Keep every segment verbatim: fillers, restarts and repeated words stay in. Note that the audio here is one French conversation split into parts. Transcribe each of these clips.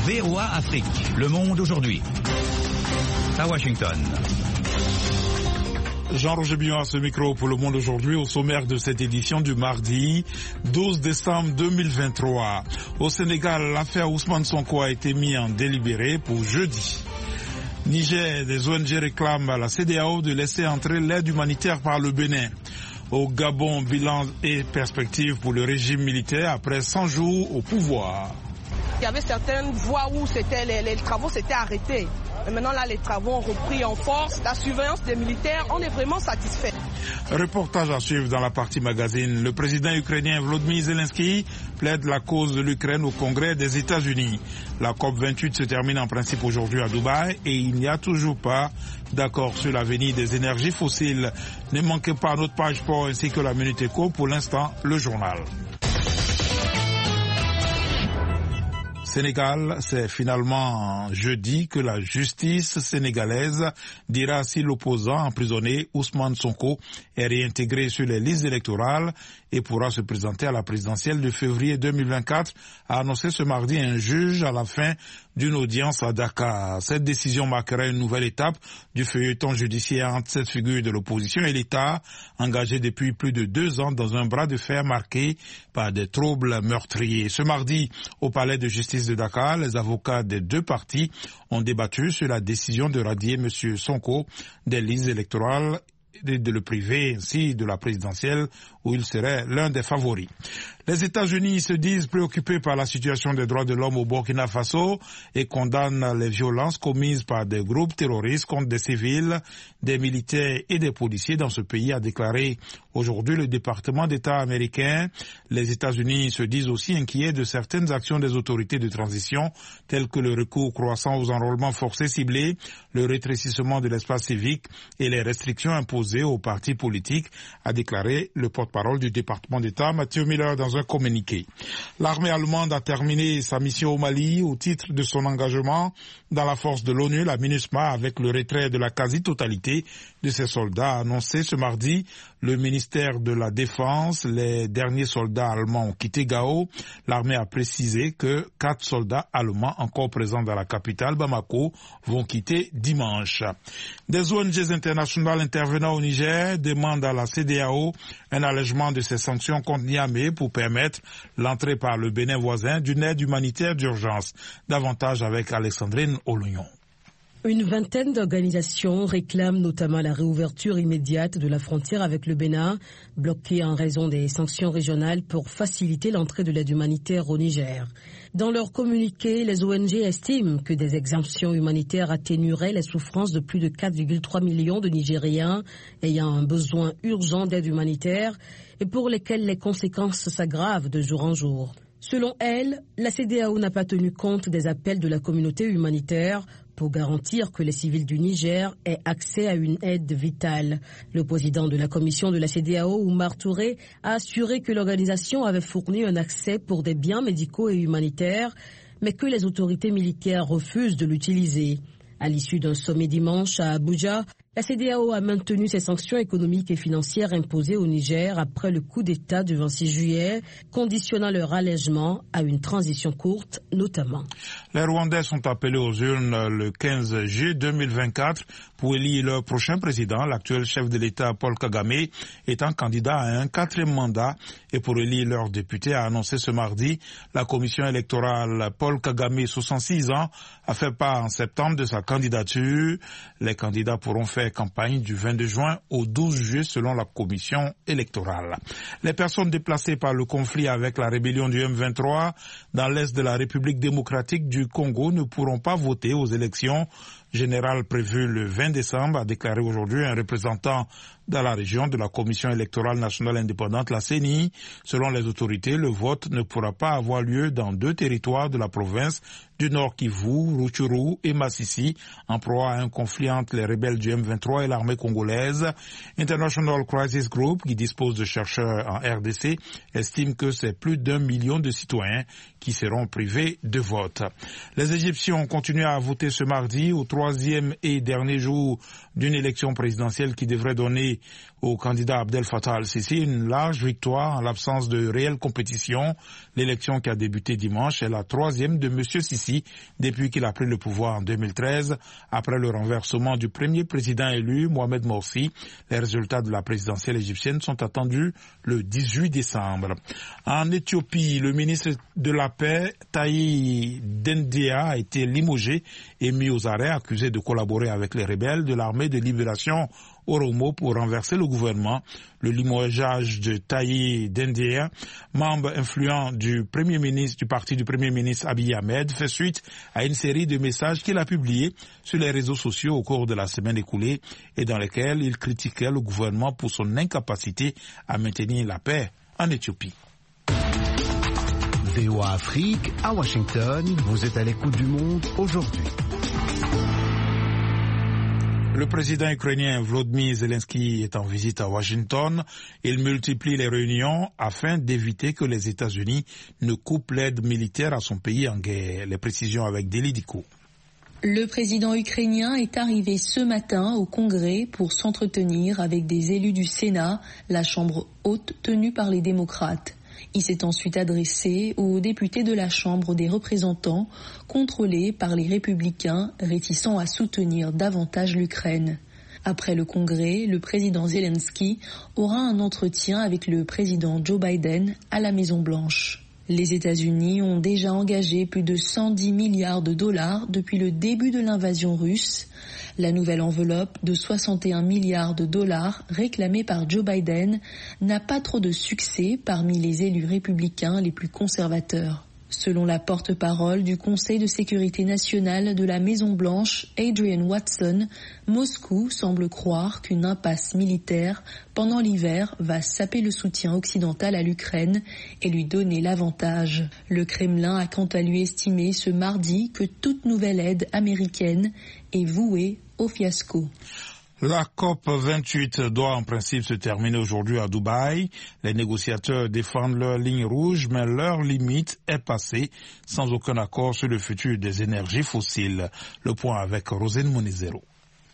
V O A Afrique, Le Monde aujourd'hui. À Washington. Jean-Roger Billon à ce micro pour Le Monde aujourd'hui, au sommaire de cette édition du mardi douze décembre deux mille vingt-trois. Au Sénégal, l'affaire Ousmane Sonko a été mise en délibéré pour jeudi. Niger, des O N G réclament à la C E D E A O de laisser entrer l'aide humanitaire par le Bénin. Au Gabon, bilan et perspective pour le régime militaire après cent jours au pouvoir. Il y avait certaines voies où c'était les, les travaux s'étaient arrêtés. Et maintenant là, les travaux ont repris en force. La surveillance des militaires, on est vraiment satisfait. Reportage à suivre dans la partie magazine. Le président ukrainien Volodymyr Zelensky plaide la cause de l'Ukraine au Congrès des États-Unis. La COP vingt-huit se termine en principe aujourd'hui à Dubaï et il n'y a toujours pas d'accord sur l'avenir des énergies fossiles. Ne manquez pas notre page sport ainsi que la Minute Éco. Pour l'instant, le journal. Sénégal, c'est finalement jeudi que la justice sénégalaise dira si l'opposant emprisonné Ousmane Sonko est réintégré sur les listes électorales et pourra se présenter à la présidentielle de février deux mille vingt-quatre, a annoncé ce mardi un juge à la fin d'une audience à Dakar. Cette décision marquera une nouvelle étape du feuilleton judiciaire entre cette figure de l'opposition et l'État, engagé depuis plus de deux ans dans un bras de fer marqué par des troubles meurtriers. Ce mardi, au palais de justice de Dakar, les avocats des deux partis ont débattu sur la décision de radier M. Sonko des listes électorales et de le priver ainsi de la présidentielle où il serait l'un des favoris. Les États-Unis se disent préoccupés par la situation des droits de l'homme au Burkina Faso et condamnent les violences commises par des groupes terroristes contre des civils, des militaires et des policiers dans ce pays, a déclaré aujourd'hui le département d'État américain. Les États-Unis se disent aussi inquiets de certaines actions des autorités de transition, telles que le recours croissant aux enrôlements forcés ciblés, le rétrécissement de l'espace civique et les restrictions imposées aux partis politiques, a déclaré le porte-parole du département d'État, Matthew Miller, dans un communiqué. L'armée allemande a terminé sa mission au Mali au titre de son engagement dans la force de l'ONU, la MINUSMA, avec le retrait de la quasi-totalité de ses soldats, a annoncé ce mardi le ministère de la Défense. Les derniers soldats allemands ont quitté Gao. L'armée a précisé que quatre soldats allemands encore présents dans la capitale, Bamako, vont quitter dimanche. Des O N G internationales intervenant au Niger demandent à la C E D E A O un allègement de ses sanctions contre Niamey pour permettre l'entrée par le Bénin voisin d'une aide humanitaire d'urgence. Davantage avec Alexandrine Olugnon. Une vingtaine d'organisations réclament notamment la réouverture immédiate de la frontière avec le Bénin, bloquée en raison des sanctions régionales pour faciliter l'entrée de l'aide humanitaire au Niger. Dans leur communiqué, les O N G estiment que des exemptions humanitaires atténueraient les souffrances de plus de quatre virgule trois millions de Nigériens ayant un besoin urgent d'aide humanitaire et pour lesquels les conséquences s'aggravent de jour en jour. Selon elle, la C E D E A O n'a pas tenu compte des appels de la communauté humanitaire pour garantir que les civils du Niger aient accès à une aide vitale. Le président de la commission de la C E D E A O, Oumar Touré, a assuré que l'organisation avait fourni un accès pour des biens médicaux et humanitaires, mais que les autorités militaires refusent de l'utiliser. À l'issue d'un sommet dimanche à Abuja, la C E D E A O a maintenu ses sanctions économiques et financières imposées au Niger après le coup d'État du vingt-six juillet, conditionnant leur allègement à une transition courte, notamment. Les Rwandais sont appelés aux urnes le quinze juillet deux mille vingt-quatre pour élire leur prochain président. L'actuel chef de l'État, Paul Kagame, étant candidat à un quatrième mandat et pour élire leur député, a annoncé ce mardi la commission électorale. Paul Kagame, soixante-six ans, a fait part en septembre de sa candidature. Les candidats pourront faire campagne du vingt-deux juin au douze juillet selon la commission électorale. Les personnes déplacées par le conflit avec la rébellion du M vingt-trois dans l'est de la République démocratique du Congo ne pourront pas voter aux élections générales prévues le vingt décembre, a déclaré aujourd'hui un représentant dans la région de la Commission électorale nationale indépendante, la C E N I. Selon les autorités, le vote ne pourra pas avoir lieu dans deux territoires de la province du Nord Kivu, Rutshuru et Masisi, en proie à un conflit entre les rebelles du M vingt-trois et l'armée congolaise. International Crisis Group, qui dispose de chercheurs en R D C, estime que c'est plus d'un million de citoyens qui seront privés de vote. Les Égyptiens ont continué à voter ce mardi aux trois troisième et dernier jour d'une élection présidentielle qui devrait donner au candidat Abdel Fattah al-Sisi une large victoire en l'absence de réelle compétition. L'élection qui a débuté dimanche est la troisième de M. Sisi depuis qu'il a pris le pouvoir en deux mille treize. Après le renversement du premier président élu, Mohamed Morsi, les résultats de la présidentielle égyptienne sont attendus le dix-huit décembre. En Éthiopie, le ministre de la Paix, Taye Dendia, a été limogé et mis aux arrêts, accusé de collaborer avec les rebelles de l'armée de libération Oromo pour renverser le gouvernement. Le limogeage de Taye Dendia, membre influent du premier ministre, du parti du premier ministre Abiy Ahmed, fait suite à une série de messages qu'il a publiés sur les réseaux sociaux au cours de la semaine écoulée et dans lesquels il critiquait le gouvernement pour son incapacité à maintenir la paix en Éthiopie. V O A Afrique, à Washington, vous êtes à l'écoute du monde aujourd'hui. Le président ukrainien Volodymyr Zelensky est en visite à Washington. Il multiplie les réunions afin d'éviter que les États-Unis ne coupent l'aide militaire à son pays en guerre. Les précisions avec Deli Diko. Le président ukrainien est arrivé ce matin au Congrès pour s'entretenir avec des élus du Sénat, la chambre haute tenue par les démocrates. Il s'est ensuite adressé aux députés de la Chambre des représentants, contrôlés par les républicains réticents à soutenir davantage l'Ukraine. Après le Congrès, le président Zelensky aura un entretien avec le président Joe Biden à la Maison-Blanche. Les États-Unis ont déjà engagé plus de cent dix milliards de dollars depuis le début de l'invasion russe. La nouvelle enveloppe de soixante et un milliards de dollars réclamée par Joe Biden n'a pas trop de succès parmi les élus républicains les plus conservateurs. Selon la porte-parole du Conseil de sécurité nationale de la Maison-Blanche, Adrienne Watson, Moscou semble croire qu'une impasse militaire pendant l'hiver va saper le soutien occidental à l'Ukraine et lui donner l'avantage. Le Kremlin a quant à lui estimé ce mardi que toute nouvelle aide américaine est vouée au fiasco. La COP vingt-huit doit en principe se terminer aujourd'hui à Dubaï. Les négociateurs défendent leur ligne rouge, mais leur limite est passée sans aucun accord sur le futur des énergies fossiles. Le point avec Rosine Monizero.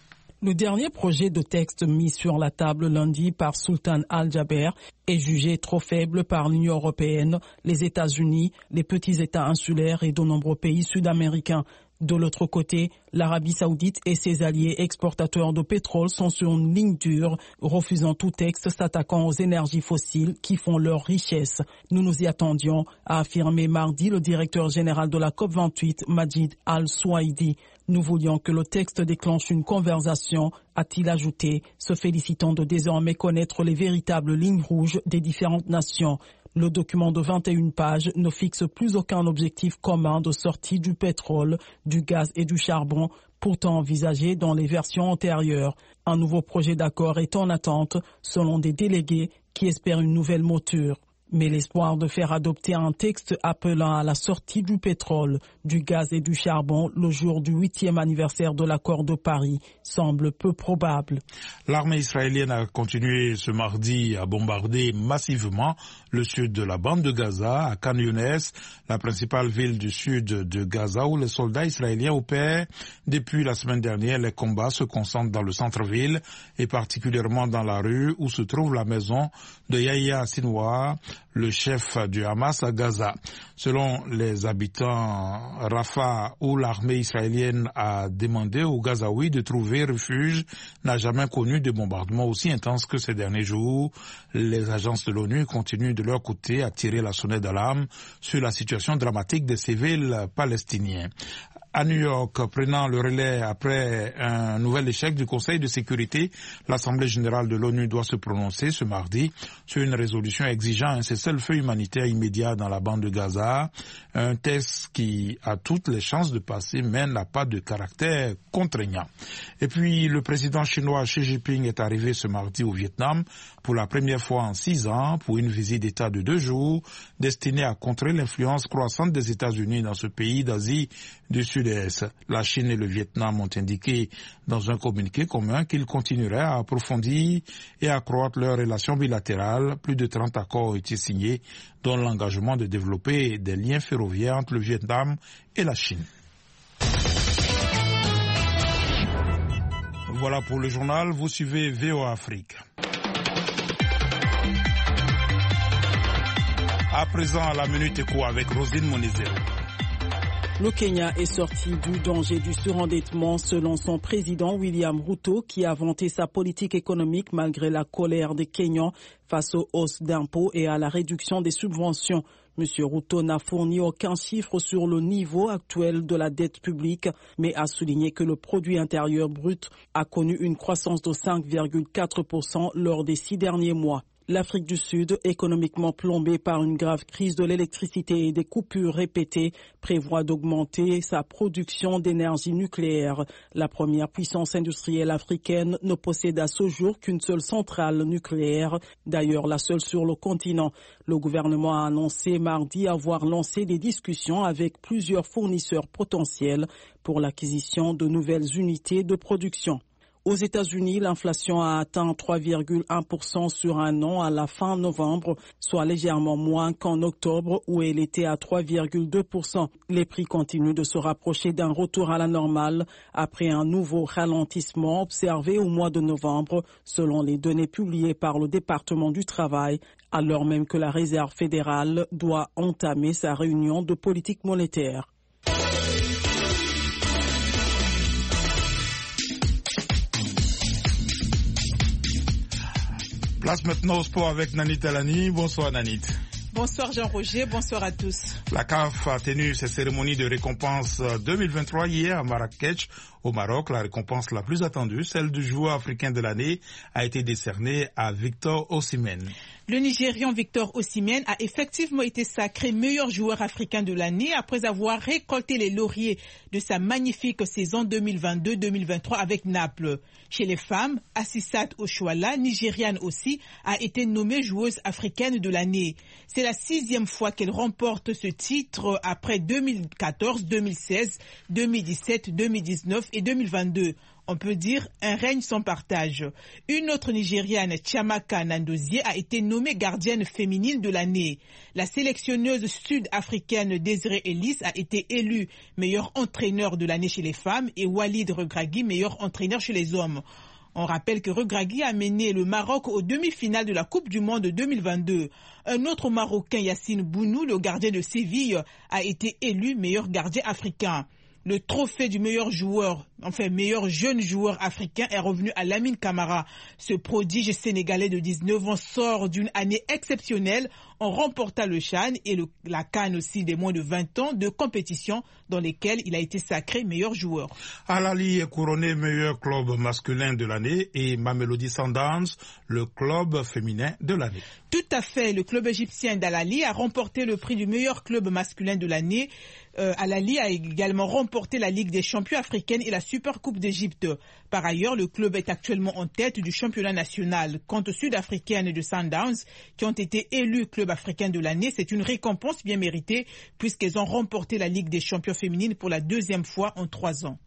Le dernier projet de texte mis sur la table lundi par Sultan Al-Jaber est jugé trop faible par l'Union européenne, les États-Unis, les petits États insulaires et de nombreux pays sud-américains. De l'autre côté, l'Arabie saoudite et ses alliés exportateurs de pétrole sont sur une ligne dure, refusant tout texte s'attaquant aux énergies fossiles qui font leur richesse. Nous nous y attendions, a affirmé mardi le directeur général de la COP vingt-huit, Majid Al-Souaidi. Nous voulions que le texte déclenche une conversation, a-t-il ajouté, se félicitant de désormais connaître les véritables lignes rouges des différentes nations. Le document de vingt et une pages ne fixe plus aucun objectif commun de sortie du pétrole, du gaz et du charbon, pourtant envisagé dans les versions antérieures. Un nouveau projet d'accord est en attente, selon des délégués qui espèrent une nouvelle mouture. Mais l'espoir de faire adopter un texte appelant à la sortie du pétrole, du gaz et du charbon le jour du huitième anniversaire de l'accord de Paris semble peu probable. L'armée israélienne a continué ce mardi à bombarder massivement le sud de la bande de Gaza, à Khan Younes, la principale ville du sud de Gaza où les soldats israéliens opèrent. Depuis la semaine dernière, les combats se concentrent dans le centre-ville et particulièrement dans la rue où se trouve la maison de Yahya Sinwar, le chef du Hamas à Gaza. Selon les habitants, Rafah, où l'armée israélienne a demandé aux Gazaouis de trouver refuge, n'a jamais connu de bombardement aussi intense que ces derniers jours. Les agences de l'ONU continuent de leur côté à tirer la sonnette d'alarme sur la situation dramatique des civils palestiniens. À New York, prenant le relais après un nouvel échec du Conseil de sécurité, l'Assemblée générale de l'ONU doit se prononcer ce mardi sur une résolution exigeant un cessez-le-feu humanitaire immédiat dans la bande de Gaza, un texte qui a toutes les chances de passer mais n'a pas de caractère contraignant. Et puis, le président chinois Xi Jinping est arrivé ce mardi au Vietnam pour la première fois en six ans pour une visite d'État de deux jours destinée à contrer l'influence croissante des États-Unis dans ce pays d'Asie du Sud-Est. La Chine et le Vietnam ont indiqué dans un communiqué commun qu'ils continueraient à approfondir et à accroître leurs relations bilatérales. Plus de trente accords ont été signés, dont l'engagement de développer des liens ferroviaires entre le Vietnam et la Chine. Voilà pour le journal, vous suivez V O A Afrique. À présent, la Minute Éco avec Rosine Monizero. Le Kenya est sorti du danger du surendettement selon son président William Ruto qui a vanté sa politique économique malgré la colère des Kenyans face aux hausses d'impôts et à la réduction des subventions. Monsieur Ruto n'a fourni aucun chiffre sur le niveau actuel de la dette publique, mais a souligné que le produit intérieur brut a connu une croissance de cinq virgule quatre pour cent lors des six derniers mois. L'Afrique du Sud, économiquement plombée par une grave crise de l'électricité et des coupures répétées, prévoit d'augmenter sa production d'énergie nucléaire. La première puissance industrielle africaine ne possède à ce jour qu'une seule centrale nucléaire, d'ailleurs la seule sur le continent. Le gouvernement a annoncé mardi avoir lancé des discussions avec plusieurs fournisseurs potentiels pour l'acquisition de nouvelles unités de production. Aux États-Unis, l'inflation a atteint trois virgule un pour cent sur un an à la fin novembre, soit légèrement moins qu'en octobre où elle était à trois virgule deux pour cent. Les prix continuent de se rapprocher d'un retour à la normale après un nouveau ralentissement observé au mois de novembre, selon les données publiées par le département du travail, alors même que la Réserve fédérale doit entamer sa réunion de politique monétaire. Place maintenant au sport avec Nanit Talani. Bonsoir Nanit. Bonsoir Jean-Roger, bonsoir à tous. La C A F a tenu ses cérémonies de récompense deux mille vingt-trois hier à Marrakech, au Maroc. La récompense la plus attendue, celle du joueur africain de l'année, a été décernée à Victor Osimhen. Le Nigérian Victor Osimhen a effectivement été sacré meilleur joueur africain de l'année après avoir récolté les lauriers de sa magnifique saison deux mille vingt-deux deux mille vingt-trois avec Naples. Chez les femmes, Assissat Oshoala, nigériane aussi, a été nommée joueuse africaine de l'année. C'est la sixième fois qu'elle remporte ce titre après deux mille quatorze, deux mille seize, deux mille dix-sept, deux mille dix-neuf et deux mille vingt-deux. On peut dire un règne sans partage. Une autre Nigériane, Chiamaka Nandozie, a été nommée gardienne féminine de l'année. La sélectionneuse sud-africaine Désirée Ellis a été élue meilleur entraîneur de l'année chez les femmes et Walid Regragui meilleur entraîneur chez les hommes. On rappelle que Regragui a mené le Maroc aux demi-finales de la Coupe du Monde deux mille vingt-deux. Un autre Marocain, Yassine Bounou, le gardien de Séville, a été élu meilleur gardien africain. Le trophée du meilleur joueur, enfin meilleur jeune joueur africain est revenu à Lamine Camara. Ce prodige sénégalais de dix-neuf ans sort d'une année exceptionnelle en remportant le CHAN et le, la CAN aussi des moins de vingt ans de compétition dans lesquelles il a été sacré meilleur joueur. Al Ahly est couronné meilleur club masculin de l'année et Mamelodi Sundowns le club féminin de l'année. Tout à fait, le club égyptien d'Al Ahly a remporté le prix du meilleur club masculin de l'année. Euh, Al Ahly a également remporté la Ligue des champions africaine et la Super Coupe d'Égypte. Par ailleurs, le club est actuellement en tête du championnat national. Quant aux Sud-Africaines de Sundowns, qui ont été élus club africain de l'année, c'est une récompense bien méritée puisqu'elles ont remporté la Ligue des champions féminines pour la deuxième fois en trois ans.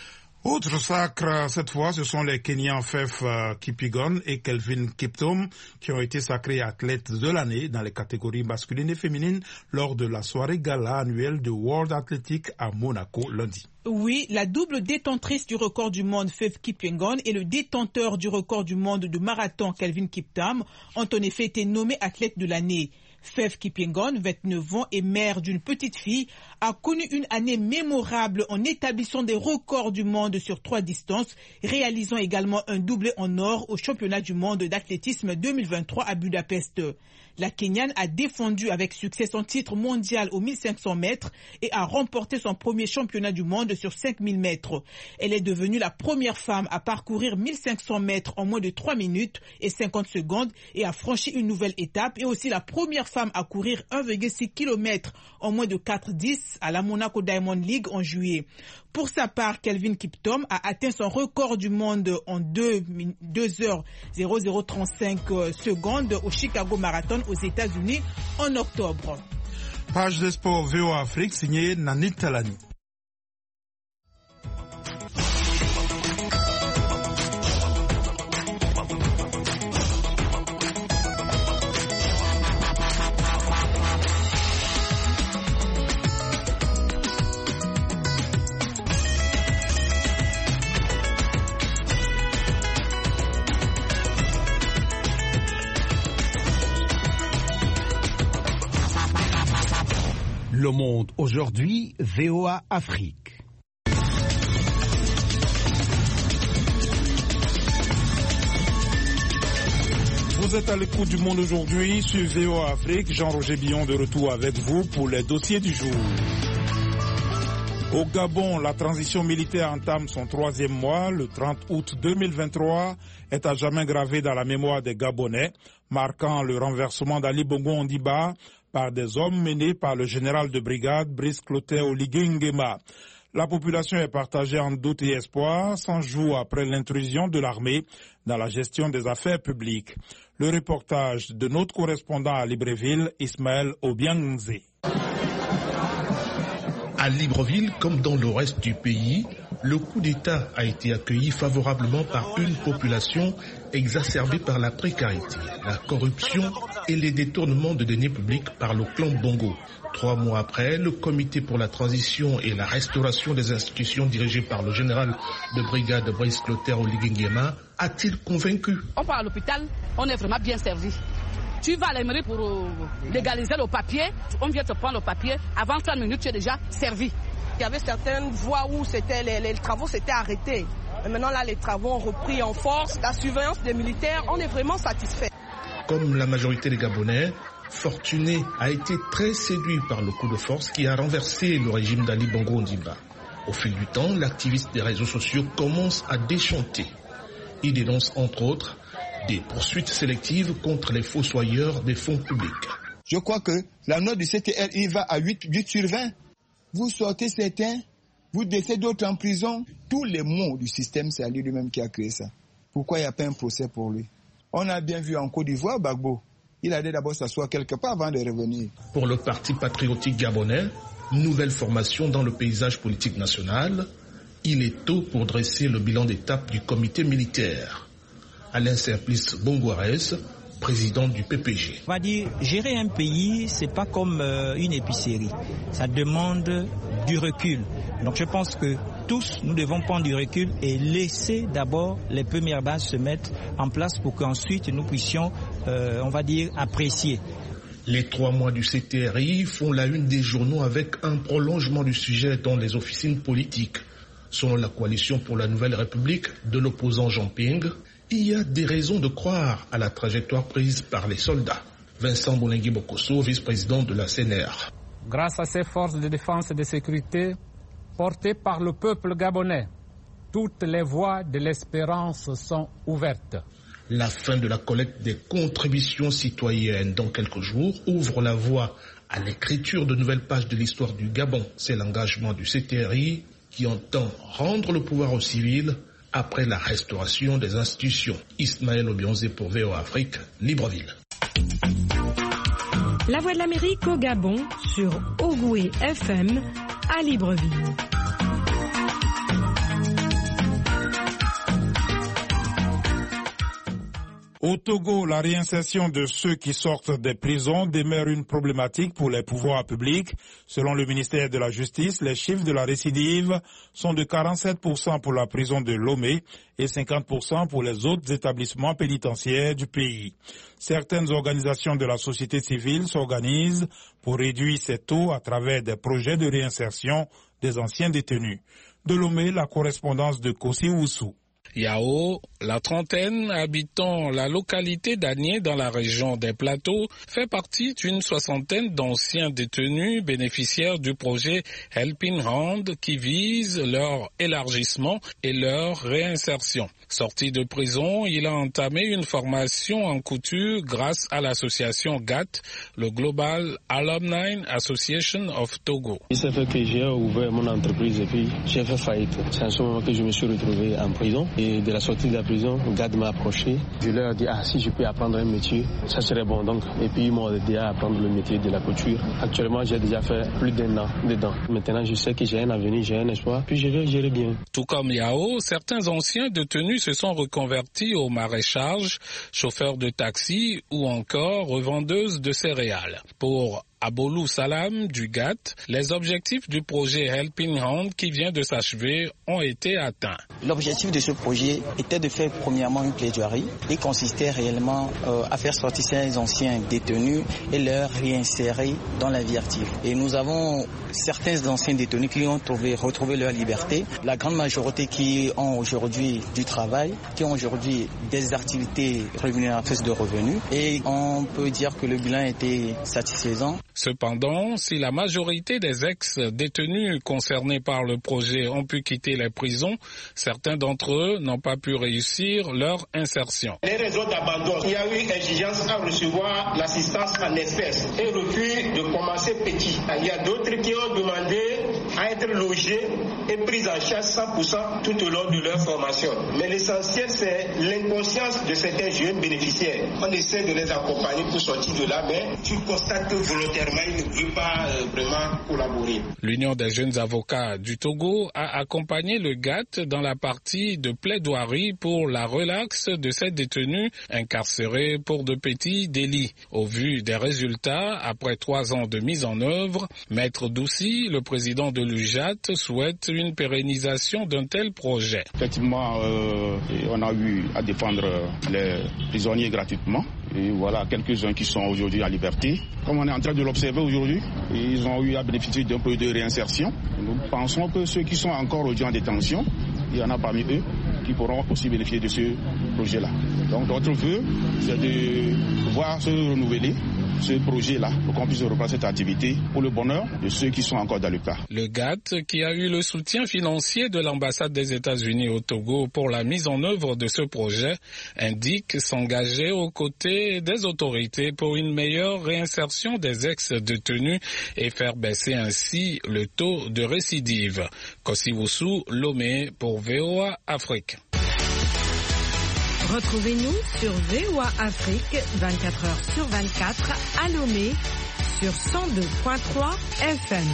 Autre sacre, cette fois, ce sont les Kenyans Faith Kipyegon et Kelvin Kiptum qui ont été sacrés athlètes de l'année dans les catégories masculines et féminines lors de la soirée gala annuelle de World Athletic à Monaco lundi. Oui, la double détentrice du record du monde Faith Kipyegon et le détenteur du record du monde de marathon Kelvin Kiptum ont en effet été nommés athlètes de l'année. Faith Kipyegon, vingt-neuf ans et mère d'une petite fille, a connu une année mémorable en établissant des records du monde sur trois distances, réalisant également un doublé en or au championnat du monde d'athlétisme deux mille vingt-trois à Budapest. La Kenyane a défendu avec succès son titre mondial aux mille cinq cents mètres et a remporté son premier championnat du monde sur cinq mille mètres. Elle est devenue la première femme à parcourir mille cinq cents mètres en moins de trois minutes et cinquante secondes et a franchi une nouvelle étape et aussi la première femme à courir un virgule six kilomètres en moins de quatre heures dix à la Monaco Diamond League en juillet. Pour sa part, Kelvin Kiptum a atteint son record du monde en deux heures zéro zéro trente-cinq secondes au Chicago Marathon aux États-Unis en octobre. Page de sport V O A Afrique signée Nanit Talani. Le Monde aujourd'hui, V O A Afrique. Vous êtes à l'écoute du Monde aujourd'hui sur V O A Afrique. Jean-Roger Billon de retour avec vous pour les dossiers du jour. Au Gabon, la transition militaire entame son troisième mois. Le trente août deux mille vingt-trois est à jamais gravé dans la mémoire des Gabonais, marquant le renversement d'Ali Bongo Ondimba par des hommes menés par le général de brigade Brice Clotaire Oligui Nguema. La population est partagée en doute et espoir, cent jours après l'intrusion de l'armée dans la gestion des affaires publiques. Le reportage de notre correspondant à Libreville, Ismaël Obiangze. À Libreville, comme dans le reste du pays, le coup d'État a été accueilli favorablement par une population exacerbée par la précarité, la corruption et les détournements de deniers publics par le clan Bongo. Trois mois après, le comité pour la transition et la restauration des institutions dirigé par le général de brigade Brice Clotaire Oligui Nguema a-t-il convaincu? On part à l'hôpital, on est vraiment bien servi. Tu vas à la mairie pour légaliser le papier, on vient te prendre le papier, avant trente minutes tu es déjà servi. Il y avait certaines voies où c'était les, les travaux s'étaient arrêtés. Et maintenant là les travaux ont repris en force. La surveillance des militaires, on est vraiment satisfait. Comme la majorité des Gabonais, Fortuné a été très séduit par le coup de force qui a renversé le régime d'Ali Bongo Ondimba. Au fil du temps, l'activiste des réseaux sociaux commence à déchanter. Il dénonce entre autres des poursuites sélectives contre les fossoyeurs des fonds publics. Je crois que la note du C T R I va à huit sur vingt. Vous sortez certains, vous laissez d'autres en prison. Tous les maux du système, c'est Ali lui-même qui a créé ça. Pourquoi il n'y a pas un procès pour lui? On a bien vu en Côte d'Ivoire, Gbagbo. Il allait d'abord s'asseoir quelque part avant de revenir. Pour le Parti patriotique gabonais, nouvelle formation dans le paysage politique national, il est tôt pour dresser le bilan d'étape du comité militaire. Alain Simplice Bongoarès, président du P P G. On va dire, gérer un pays, c'est pas comme euh, une épicerie. Ça demande du recul. Donc je pense que tous, nous devons prendre du recul et laisser d'abord les premières bases se mettre en place pour qu'ensuite nous puissions, euh, on va dire, apprécier. Les trois mois du C T R I font la une des journaux avec un prolongement du sujet dans les officines politiques. Selon la coalition pour la Nouvelle République de l'opposant Jean Ping, il y a des raisons de croire à la trajectoire prise par les soldats. Vincent Bolingui Bokosso, vice-président de la C N R. Grâce à ces forces de défense et de sécurité portées par le peuple gabonais, toutes les voies de l'espérance sont ouvertes. La fin de la collecte des contributions citoyennes dans quelques jours ouvre la voie à l'écriture de nouvelles pages de l'histoire du Gabon. C'est l'engagement du C T R I qui entend rendre le pouvoir aux civils après la restauration des institutions. Ismaël Obiangze pour V O A Afrique, Libreville. La Voix de l'Amérique au Gabon sur Ogoué F M à Libreville. Au Togo, la réinsertion de ceux qui sortent des prisons demeure une problématique pour les pouvoirs publics. Selon le ministère de la Justice, les chiffres de la récidive sont de quarante-sept pour cent pour la prison de Lomé et cinquante pour cent pour les autres établissements pénitentiaires du pays. Certaines organisations de la société civile s'organisent pour réduire ces taux à travers des projets de réinsertion des anciens détenus. De Lomé, la correspondance de Kossi Oussou. Yao, la trentaine habitant la localité d'Agné dans la région des Plateaux, fait partie d'une soixantaine d'anciens détenus bénéficiaires du projet Helping Hand qui vise leur élargissement et leur réinsertion. Sorti de prison, il a entamé une formation en couture grâce à l'association G A T, le Global Alumni Association of Togo. Il s'est fait que j'ai ouvert mon entreprise et puis j'ai fait faillite. C'est à ce moment que je me suis retrouvé en prison. Et de la sortie de la prison, le garde m'a approché. Je leur ai dit, ah, si je peux apprendre un métier, ça serait bon. Donc, et puis ils m'ont aidé à apprendre le métier de la couture. Actuellement, j'ai déjà fait plus d'un an dedans. Maintenant, je sais que j'ai un avenir, j'ai un espoir, puis je vais gérer bien. Tout comme Yao, certains anciens détenus se sont reconvertis au maraîchage, chauffeurs de taxi ou encore revendeuses de céréales. Pour Abolou Salam du G A T, les objectifs du projet Helping Hand qui vient de s'achever ont été atteints. L'objectif de ce projet était de faire premièrement une plaidoirie et consistait réellement euh, à faire sortir ces anciens détenus et leur réinsérer dans la vie active. Et nous avons certains anciens détenus qui ont trouvé, retrouvé leur liberté, la grande majorité qui ont aujourd'hui du travail, qui ont aujourd'hui des activités rémunératrices de revenus, et on peut dire que le bilan était satisfaisant. Cependant, si la majorité des ex-détenus concernés par le projet ont pu quitter les prisons, certains d'entre eux n'ont pas pu réussir leur insertion. Les raisons d'abandon, il y a eu exigence à recevoir l'assistance en espèces et refus de commencer petit. Il y a d'autres qui ont demandé à être logés et pris en charge cent pour cent tout au long de leur formation. Mais l'essentiel, c'est l'inconscience de certains jeunes bénéficiaires. On essaie de les accompagner pour sortir de là, mais tu constates que volontairement, ils ne veulent pas euh, vraiment collaborer. L'Union des jeunes avocats du Togo a accompagné le G A T dans la partie de plaidoirie pour la relaxe de ces détenus incarcérés pour de petits délits. Au vu des résultats, après trois ans de mise en œuvre, Maître Doussi, le président de l'U J A T, souhaite une pérennisation d'un tel projet. Effectivement, euh, on a eu à défendre les prisonniers gratuitement. Et voilà, quelques-uns qui sont aujourd'hui en liberté. Comme on est en train de l'observer aujourd'hui, ils ont eu à bénéficier d'un peu de réinsertion. Nous pensons que ceux qui sont encore aujourd'hui en détention, il y en a parmi eux qui pourront aussi bénéficier de ce projet-là. Donc notre vœu, c'est de voir se renouveler ce projet-là pour qu'on puisse reprendre cette activité pour le bonheur de ceux qui sont encore dans le cas. Le G A T, qui a eu le soutien financier de l'ambassade des États-Unis au Togo pour la mise en œuvre de ce projet, indique s'engager aux côtés des autorités pour une meilleure réinsertion des ex-détenus et faire baisser ainsi le taux de récidive. Kosiwusu, Lomé pour V O A Afrique. Retrouvez-nous sur V O A Afrique vingt-quatre heures sur vingt-quatre à Lomé sur cent deux virgule trois F M.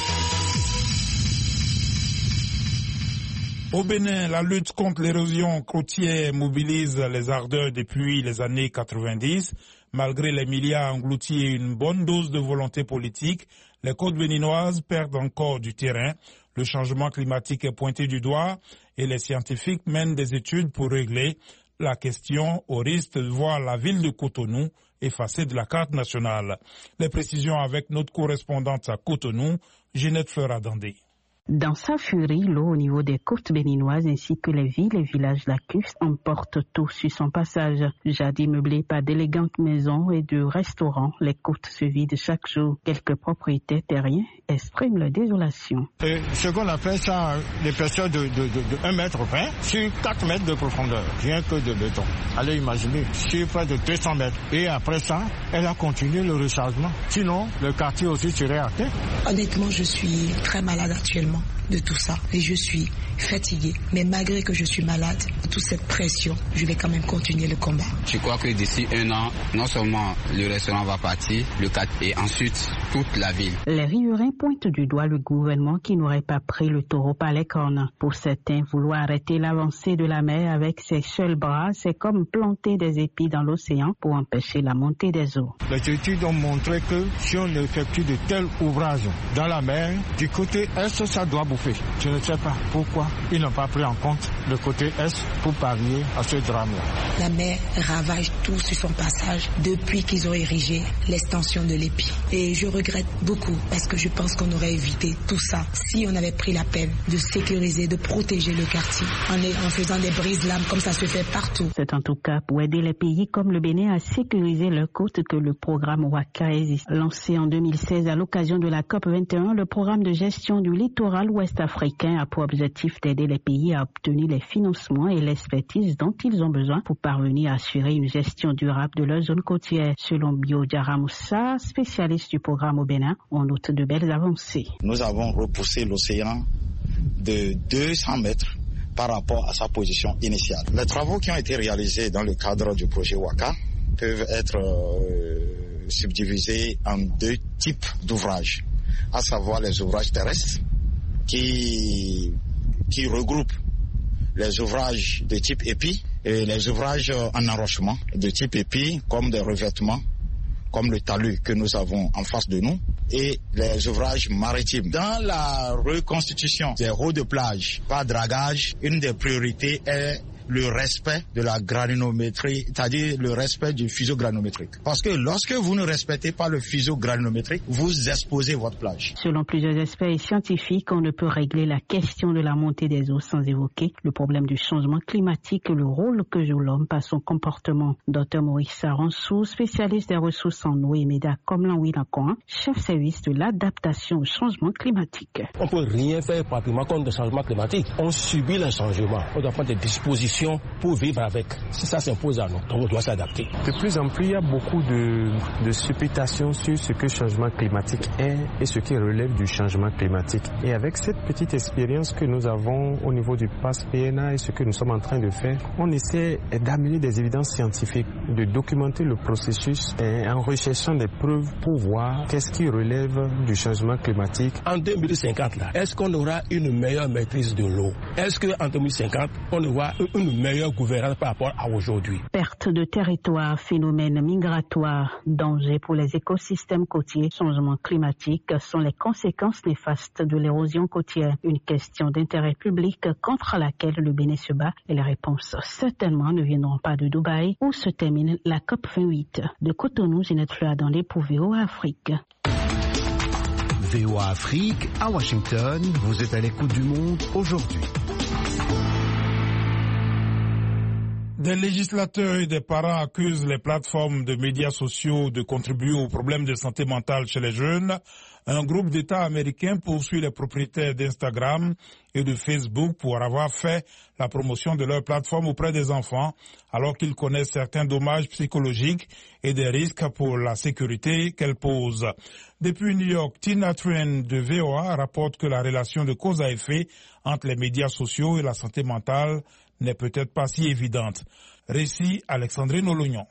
Au Bénin, la lutte contre l'érosion côtière mobilise les ardeurs depuis les années quatre-vingt-dix. Malgré les milliards engloutis et une bonne dose de volonté politique, les côtes béninoises perdent encore du terrain. Le changement climatique est pointé du doigt et les scientifiques mènent des études pour régler la question au risque de voir la ville de Cotonou effacée de la carte nationale. Les précisions avec notre correspondante à Cotonou, Ginette Fleuradandé. Dans sa furie, l'eau au niveau des côtes béninoises ainsi que les villes et villages lacustres emportent tout sur son passage. Jadis meublées par d'élégantes maisons et de restaurants, les côtes se vident chaque jour. Quelques propriétaires terriens expriment leur désolation. Et ce qu'on appelle ça l'épaisseur de, de, de, de un mètre vingt sur quatre mètres de profondeur, rien que de béton. Allez imaginer, sur près de deux cents mètres. Et après ça, elle a continué le rechargement. Sinon, le quartier aussi serait à terre. Honnêtement, je suis très malade actuellement de tout ça et je suis fatiguée, mais malgré que je suis malade, toute cette pression, je vais quand même continuer le combat. Je crois que d'ici un an, non seulement le restaurant va partir, le cadre et ensuite toute la ville. Les riverains pointent du doigt le gouvernement qui n'aurait pas pris le taureau par les cornes. Pour certains, vouloir arrêter l'avancée de la mer avec ses seuls bras, c'est comme planter des épis dans l'océan pour empêcher la montée des eaux. Les études ont montré que si on effectue de tels ouvrages dans la mer, du côté est, ça doit bouffer. Je ne sais pas pourquoi ils n'ont pas pris en compte le côté est pour pallier à ce drame-là. La mer ravage tout sur son passage depuis qu'ils ont érigé l'extension de l'épi. Et je regrette beaucoup parce que je pense qu'on aurait évité tout ça si on avait pris la peine de sécuriser, de protéger le quartier en, en faisant des brises-lames comme ça se fait partout. C'est en tout cas pour aider les pays comme le Bénin à sécuriser leurs côtes que le programme WACA existe. Lancé en deux mille seize à l'occasion de la COP vingt et un, le programme de gestion du littoral ouest africain a pour objectif d'aider les pays à obtenir les financements et l'expertise dont ils ont besoin pour parvenir à assurer une gestion durable de leur zone côtière. Selon Bio Diaramoussa, spécialiste du programme au Bénin, on note de belles avancées. Nous avons repoussé l'océan de deux cents mètres par rapport à sa position initiale. Les travaux qui ont été réalisés dans le cadre du projet WACA peuvent être euh, subdivisés en deux types d'ouvrages, à savoir les ouvrages terrestres qui, qui regroupent les ouvrages de type épi et les ouvrages en enrochement de type épi comme des revêtements comme le talus que nous avons en face de nous, et les ouvrages maritimes. Dans la reconstitution des eaux de plage par dragage, une des priorités est le respect de la granulométrie, c'est-à-dire le respect du fuseau granulométrique. Parce que lorsque vous ne respectez pas le fuseau granulométrique, vous exposez votre plage. Selon plusieurs experts scientifiques, on ne peut régler la question de la montée des eaux sans évoquer le problème du changement climatique et le rôle que joue l'homme par son comportement. Docteur Maurice Saransou, spécialiste des ressources en eau et médias comme l'Anouï Lacoin, chef service de l'adaptation au changement climatique. On ne peut rien faire pratiquement contre le changement climatique. On subit le changement. On doit prendre des dispositions pour vivre avec. Si ça s'impose à nous, donc on doit s'adapter. De plus en plus, il y a beaucoup de, de supputations sur ce que le changement climatique est et ce qui relève du changement climatique. Et avec cette petite expérience que nous avons au niveau du P A S P N A et ce que nous sommes en train de faire, on essaie d'amener des évidences scientifiques, de documenter le processus et en recherchant des preuves pour voir qu'est-ce qui relève du changement climatique. En deux mille cinquante, là, est-ce qu'on aura une meilleure maîtrise de l'eau? Est-ce qu'en deux mille cinquante, on aura une meilleure gouvernance par rapport à aujourd'hui? Perte de territoire, phénomène migratoire, danger pour les écosystèmes côtiers, changement climatique sont les conséquences néfastes de l'érosion côtière. Une question d'intérêt public contre laquelle le Bénin se bat et les réponses certainement ne viendront pas de Dubaï où se termine la COP vingt-huit. De Cotonou, Ginette Fladandé pour V O A Afrique. V O A Afrique, à Washington, vous êtes à l'écoute du monde aujourd'hui. Des législateurs et des parents accusent les plateformes de médias sociaux de contribuer aux problèmes de santé mentale chez les jeunes. Un groupe d'États américains poursuit les propriétaires d'Instagram et de Facebook pour avoir fait la promotion de leur plateforme auprès des enfants, alors qu'ils connaissent certains dommages psychologiques et des risques pour la sécurité qu'elle pose. Depuis New York, Tina Tran de V O A rapporte que la relation de cause à effet entre les médias sociaux et la santé mentale n'est peut-être pas si évidente. Récit Alexandrine Olognon.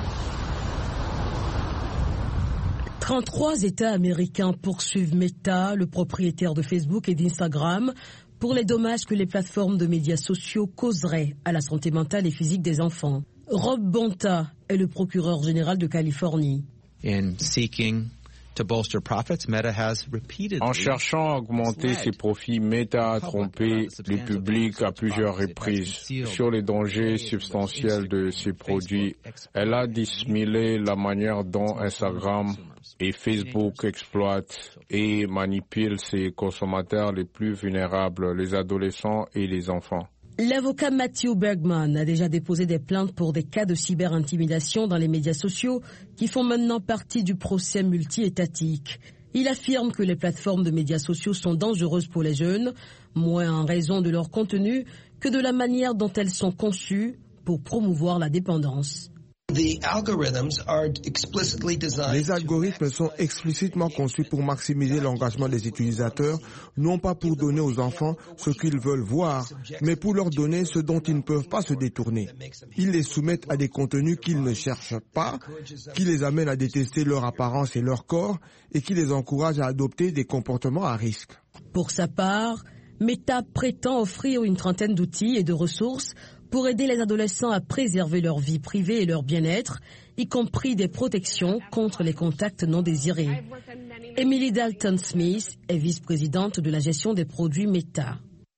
trente-trois États américains poursuivent Meta, le propriétaire de Facebook et d'Instagram, pour les dommages que les plateformes de médias sociaux causeraient à la santé mentale et physique des enfants. Rob Bonta est le procureur général de Californie. In seeking to bolster profits, Meta has repeatedly En cherchant à augmenter ses profits, Meta a trompé le public à plusieurs reprises sur les dangers substantiels de ses produits. Elle a dissimulé la manière dont Instagram et Facebook exploitent et manipulent ses consommateurs les plus vulnérables, les adolescents et les enfants. L'avocat Matthew Bergman a déjà déposé des plaintes pour des cas de cyberintimidation dans les médias sociaux qui font maintenant partie du procès multi-étatique. Il affirme que les plateformes de médias sociaux sont dangereuses pour les jeunes, moins en raison de leur contenu que de la manière dont elles sont conçues pour promouvoir la dépendance. Les algorithmes sont explicitement conçus pour maximiser l'engagement des utilisateurs, non pas pour donner aux enfants ce qu'ils veulent voir, mais pour leur donner ce dont ils ne peuvent pas se détourner. Ils les soumettent à des contenus qu'ils ne cherchent pas, qui les amènent à détester leur apparence et leur corps, et qui les encouragent à adopter des comportements à risque. Pour sa part, Meta prétend offrir une trentaine d'outils et de ressources pour aider les adolescents à préserver leur vie privée et leur bien-être, y compris des protections contre les contacts non désirés. Emily Dalton-Smith est vice-présidente de la gestion des produits Meta.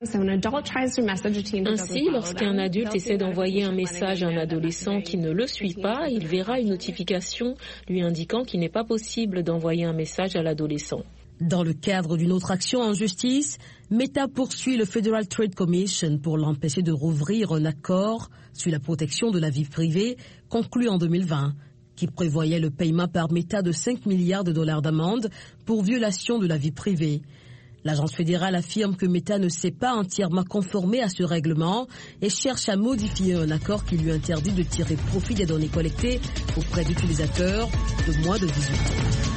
Ainsi, lorsqu'un adulte essaie d'envoyer un message à un adolescent qui ne le suit pas, il verra une notification lui indiquant qu'il n'est pas possible d'envoyer un message à l'adolescent. Dans le cadre d'une autre action en justice, Meta poursuit le Federal Trade Commission pour l'empêcher de rouvrir un accord sur la protection de la vie privée conclu en deux mille vingt, qui prévoyait le paiement par Meta de cinq milliards de dollars d'amende pour violation de la vie privée. L'agence fédérale affirme que Meta ne s'est pas entièrement conformé à ce règlement et cherche à modifier un accord qui lui interdit de tirer profit des données collectées auprès d'utilisateurs de moins de dix-huit ans.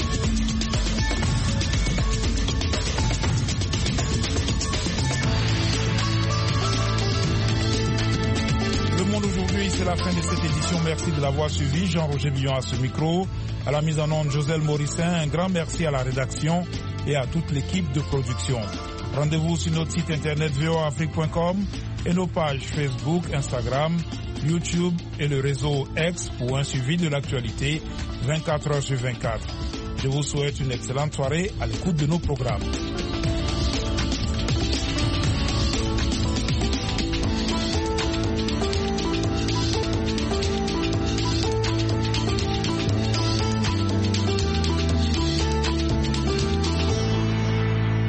Aujourd'hui, c'est la fin de cette édition. Merci de l'avoir suivi. Jean-Roger Billon à ce micro. À la mise en onde, Joselle Morissin. Un grand merci à la rédaction et à toute l'équipe de production. Rendez-vous sur notre site internet v o a afrique point com et nos pages Facebook, Instagram, YouTube et le réseau X pour un suivi de l'actualité vingt-quatre heures sur vingt-quatre. Je vous souhaite une excellente soirée à l'écoute de nos programmes.